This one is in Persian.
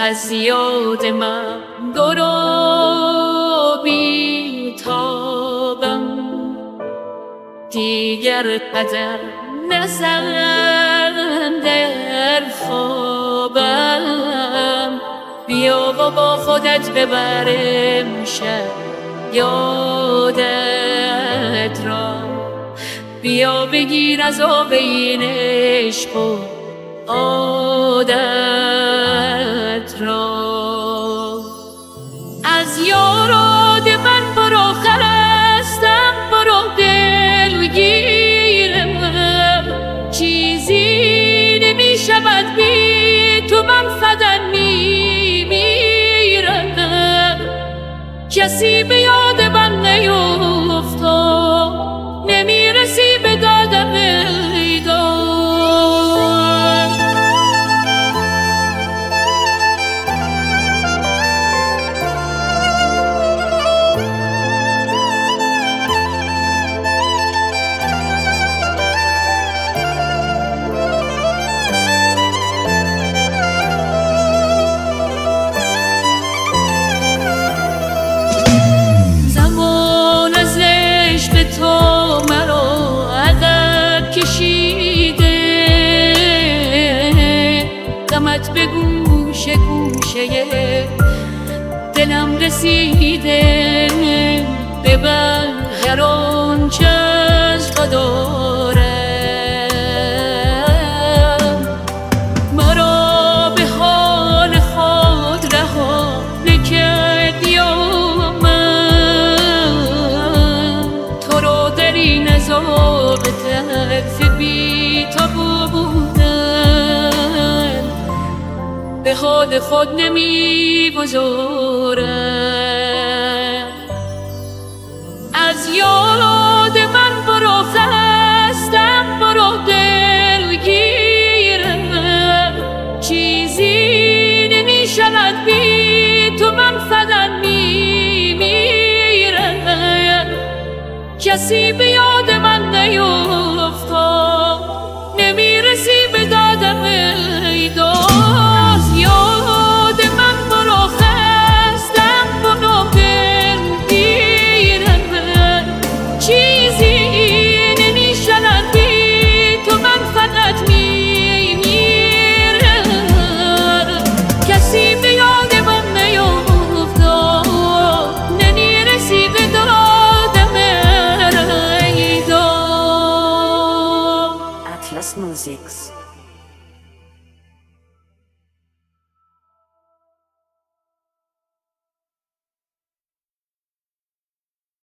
از یاد من درو بیتابم، دیگر قدم نزن در خوابم. بیا و با خودت ببرم شب یادت را، بیا بگیر از آب این عشق و عادت را. از یاراد من برو خرستم، برو دلگیرم، چیزی نمی شود بی تو، من فدان میمیرم. کسی به یاد من نیفتاد، نمیرسی به دادم ایدان. تو مرا عقب کشیده، غمت به گوشه گوشه دلم رسیده. ببر هر آنچه از قدارم، مرا به حال خود رها نکردی و عذاب تلخ بی تو بودن، به حال خود نمیگذارم. از یاد من برو خستم، برو دلگیرم، چیزی نمی شود بی تو، من فدان میمیرم. کسی بیا